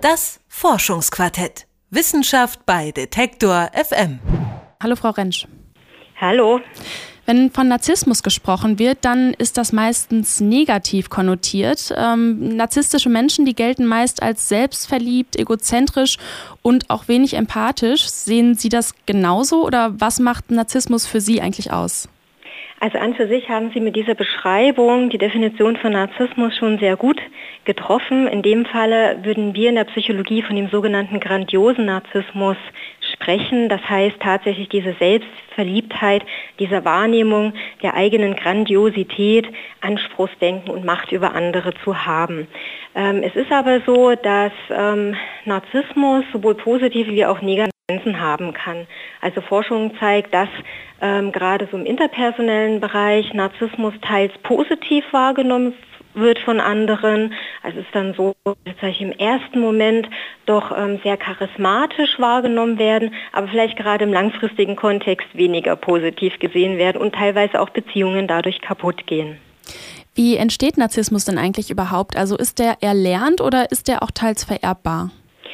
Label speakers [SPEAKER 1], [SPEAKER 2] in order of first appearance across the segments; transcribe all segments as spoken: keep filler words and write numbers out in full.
[SPEAKER 1] Das Forschungsquartett. Wissenschaft bei Detektor F M.
[SPEAKER 2] Hallo Frau Rentsch.
[SPEAKER 3] Hallo.
[SPEAKER 2] Wenn von Narzissmus gesprochen wird, dann ist das meistens negativ konnotiert. Ähm, narzisstische Menschen, die gelten meist als selbstverliebt, egozentrisch und auch wenig empathisch. Sehen Sie das genauso oder was macht Narzissmus für Sie eigentlich aus?
[SPEAKER 3] Also an für sich haben Sie mit dieser Beschreibung die Definition von Narzissmus schon sehr gut getroffen. In dem Falle würden wir in der Psychologie von dem sogenannten grandiosen Narzissmus sprechen. Das heißt tatsächlich diese Selbstverliebtheit, diese Wahrnehmung der eigenen Grandiosität, Anspruchsdenken und Macht über andere zu haben. Ähm, es ist aber so, dass ähm, Narzissmus sowohl positive wie auch negative haben kann. Also Forschung zeigt, dass ähm, gerade so im interpersonellen Bereich Narzissmus teils positiv wahrgenommen wird von anderen. Also es ist dann so, dass ich im ersten Moment doch ähm, sehr charismatisch wahrgenommen werden, aber vielleicht gerade im langfristigen Kontext weniger positiv gesehen werden und teilweise auch Beziehungen dadurch kaputt gehen.
[SPEAKER 2] Wie entsteht Narzissmus denn eigentlich überhaupt? Also ist der erlernt oder ist der auch teils vererbbar?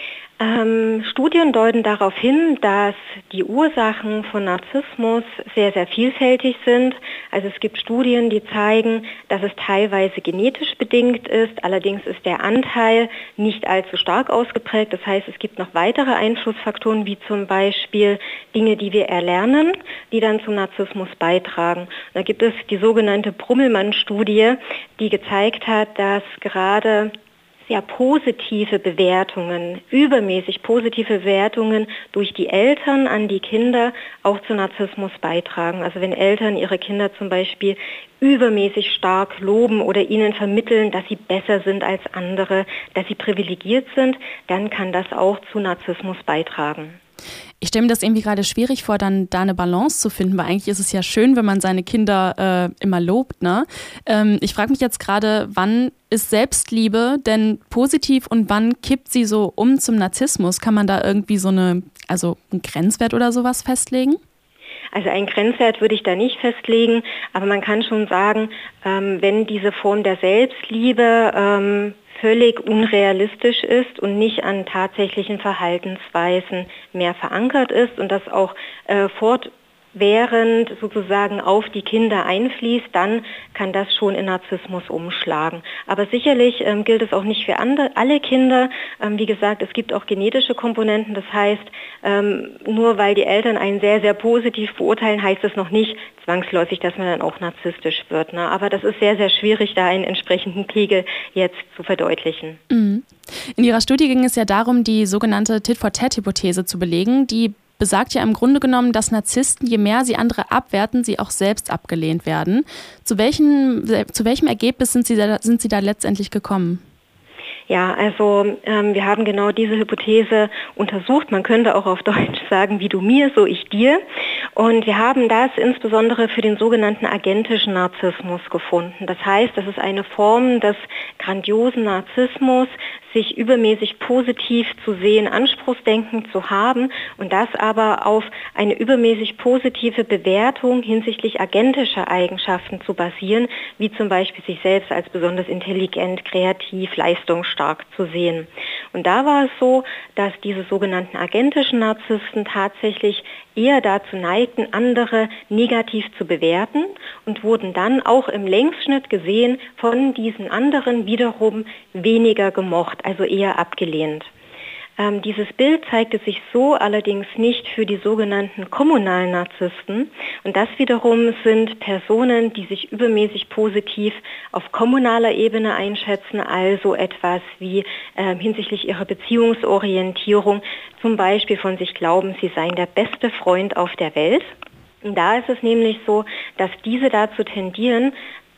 [SPEAKER 3] Ähm, Studien deuten darauf hin, dass die Ursachen von Narzissmus sehr, sehr vielfältig sind. Also es gibt Studien, die zeigen, dass es teilweise genetisch bedingt ist. Allerdings ist der Anteil nicht allzu stark ausgeprägt. Das heißt, es gibt noch weitere Einflussfaktoren, wie zum Beispiel Dinge, die wir erlernen, die dann zum Narzissmus beitragen. Da gibt es die sogenannte Brummelmann-Studie, die gezeigt hat, dass gerade sehr positive Bewertungen, übermäßig positive Bewertungen durch die Eltern an die Kinder auch zu Narzissmus beitragen. Also wenn Eltern ihre Kinder zum Beispiel übermäßig stark loben oder ihnen vermitteln, dass sie besser sind als andere, dass sie privilegiert sind, dann kann das auch zu Narzissmus beitragen.
[SPEAKER 2] Ich stelle mir das irgendwie gerade schwierig vor, dann da eine Balance zu finden, weil eigentlich ist es ja schön, wenn man seine Kinder äh, immer lobt, ne? Ähm, ich frage mich jetzt gerade, wann ist Selbstliebe denn positiv und wann kippt sie so um zum Narzissmus? Kann man da irgendwie so eine, also einen Grenzwert oder sowas festlegen?
[SPEAKER 3] Also einen Grenzwert würde ich da nicht festlegen, aber man kann schon sagen, ähm, wenn diese Form der Selbstliebe ähm, völlig unrealistisch ist und nicht an tatsächlichen Verhaltensweisen mehr verankert ist und das auch äh, fortwährend sozusagen auf die Kinder einfließt, dann kann das schon in Narzissmus umschlagen. Aber sicherlich ähm, gilt es auch nicht für andere, alle Kinder. Ähm, wie gesagt, es gibt auch genetische Komponenten. Das heißt, ähm, nur weil die Eltern einen sehr, sehr positiv beurteilen, heißt es noch nicht zwangsläufig, dass man dann auch narzisstisch wird. Ne? Aber das ist sehr, sehr schwierig, da einen entsprechenden Pegel jetzt zu verdeutlichen.
[SPEAKER 2] Mhm. In Ihrer Studie ging es ja darum, die sogenannte Tit-for-Tat-Hypothese zu belegen, die besagt ja im Grunde genommen, dass Narzissten, je mehr sie andere abwerten, sie auch selbst abgelehnt werden. Zu welchem, zu welchem Ergebnis sind Sie da, sind Sie da letztendlich gekommen?
[SPEAKER 3] Ja, also ähm, wir haben genau diese Hypothese untersucht. Man könnte auch auf Deutsch sagen, wie du mir, so ich dir. Und wir haben das insbesondere für den sogenannten agentischen Narzissmus gefunden. Das heißt, das ist eine Form des grandiosen Narzissmus, sich übermäßig positiv zu sehen, Anspruchsdenken zu haben und das aber auf eine übermäßig positive Bewertung hinsichtlich agentischer Eigenschaften zu basieren, wie zum Beispiel sich selbst als besonders intelligent, kreativ, leistungsstark zu sehen. Und da war es so, dass diese sogenannten agentischen Narzissten tatsächlich eher dazu neigten, andere negativ zu bewerten und wurden dann auch im Längsschnitt gesehen von diesen anderen wiederum weniger gemocht, also eher abgelehnt. Ähm, dieses Bild zeigte sich so allerdings nicht für die sogenannten kommunalen Narzissten. Und das wiederum sind Personen, die sich übermäßig positiv auf kommunaler Ebene einschätzen, also etwas wie äh, hinsichtlich ihrer Beziehungsorientierung, zum Beispiel von sich glauben, sie seien der beste Freund auf der Welt. Und da ist es nämlich so, dass diese dazu tendieren,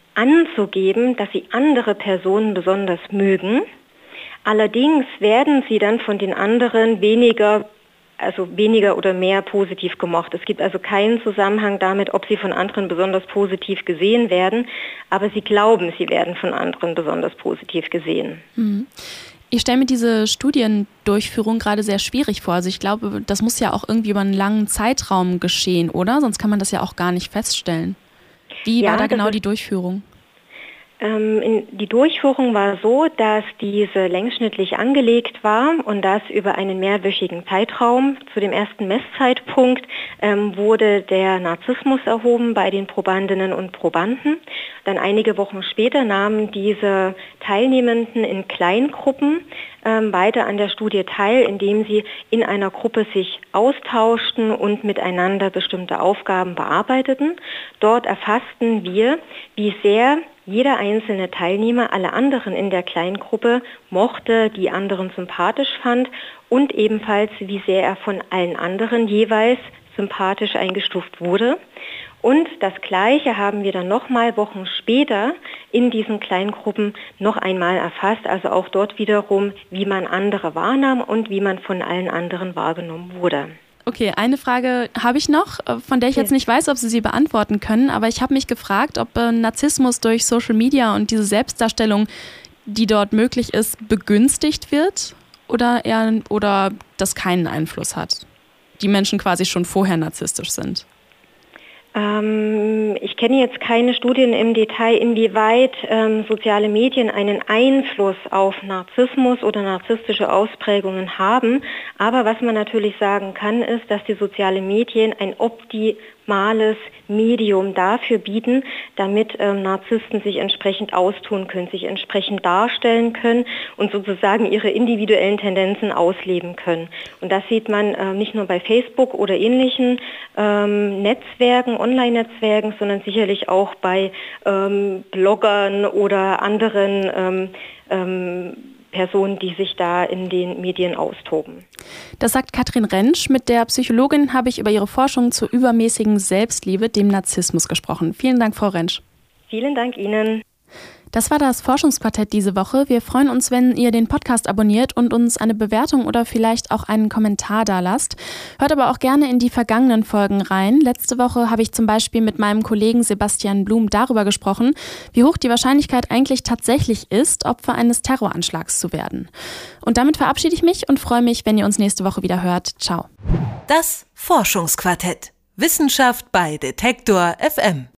[SPEAKER 3] anzugeben, dass sie andere Personen besonders mögen. Allerdings werden sie dann von den anderen weniger, also weniger oder mehr positiv gemocht. Es gibt also keinen Zusammenhang damit, ob sie von anderen besonders positiv gesehen werden, aber sie glauben, sie werden von anderen besonders positiv gesehen.
[SPEAKER 2] Mhm. Ich stelle mir diese Studiendurchführung gerade sehr schwierig vor. Also ich glaube, das muss ja auch irgendwie über einen langen Zeitraum geschehen, oder? Sonst kann man das ja auch gar nicht feststellen. Wie
[SPEAKER 3] ja,
[SPEAKER 2] war da genau
[SPEAKER 3] ist,
[SPEAKER 2] die Durchführung?
[SPEAKER 3] Ähm, in, die Durchführung war so, dass diese längsschnittlich angelegt war und das über einen mehrwöchigen Zeitraum. Zu dem ersten Messzeitpunkt ähm, wurde der Narzissmus erhoben bei den Probandinnen und Probanden. Dann einige Wochen später nahmen diese Teilnehmenden in Kleingruppen ähm, weiter an der Studie teil, indem sie in einer Gruppe sich austauschten und miteinander bestimmte Aufgaben bearbeiteten. Dort erfassten wir, wie sehr jeder einzelne Teilnehmer alle anderen in der Kleingruppe mochte, die anderen sympathisch fand und ebenfalls, wie sehr er von allen anderen jeweils sympathisch eingestuft wurde. Und das Gleiche haben wir dann nochmal Wochen später in diesen Kleingruppen noch einmal erfasst, also auch dort wiederum, wie man andere wahrnahm und wie man von allen anderen wahrgenommen wurde.
[SPEAKER 2] Okay, eine Frage habe ich noch, von der ich jetzt nicht weiß, ob Sie sie beantworten können, aber ich habe mich gefragt, ob äh, Narzissmus durch Social Media und diese Selbstdarstellung, die dort möglich ist, begünstigt wird oder eher oder das keinen Einfluss hat. Die Menschen quasi schon vorher narzisstisch sind.
[SPEAKER 3] Ähm, ich kenne jetzt keine Studien im Detail, inwieweit ähm, soziale Medien einen Einfluss auf Narzissmus oder narzisstische Ausprägungen haben. Aber was man natürlich sagen kann, ist, dass die sozialen Medien ein optimales Medium dafür bieten, damit ähm, Narzissten sich entsprechend austun können, sich entsprechend darstellen können und sozusagen ihre individuellen Tendenzen ausleben können. Und das sieht man äh, nicht nur bei Facebook oder ähnlichen ähm, Netzwerken, Online-Netzwerken, sondern sicherlich auch bei ähm, Bloggern oder anderen ähm, ähm, Personen, die sich da in den Medien austoben.
[SPEAKER 2] Das sagt Katrin Rentsch. Mit der Psychologin habe ich über ihre Forschung zur übermäßigen Selbstliebe, dem Narzissmus, gesprochen. Vielen Dank, Frau Rentsch.
[SPEAKER 3] Vielen Dank Ihnen.
[SPEAKER 2] Das war das Forschungsquartett diese Woche. Wir freuen uns, wenn ihr den Podcast abonniert und uns eine Bewertung oder vielleicht auch einen Kommentar dalasst. Hört aber auch gerne in die vergangenen Folgen rein. Letzte Woche habe ich zum Beispiel mit meinem Kollegen Sebastian Blum darüber gesprochen, wie hoch die Wahrscheinlichkeit eigentlich tatsächlich ist, Opfer eines Terroranschlags zu werden. Und damit verabschiede ich mich und freue mich, wenn ihr uns nächste Woche wieder hört. Ciao.
[SPEAKER 1] Das Forschungsquartett. Wissenschaft bei Detektor F M.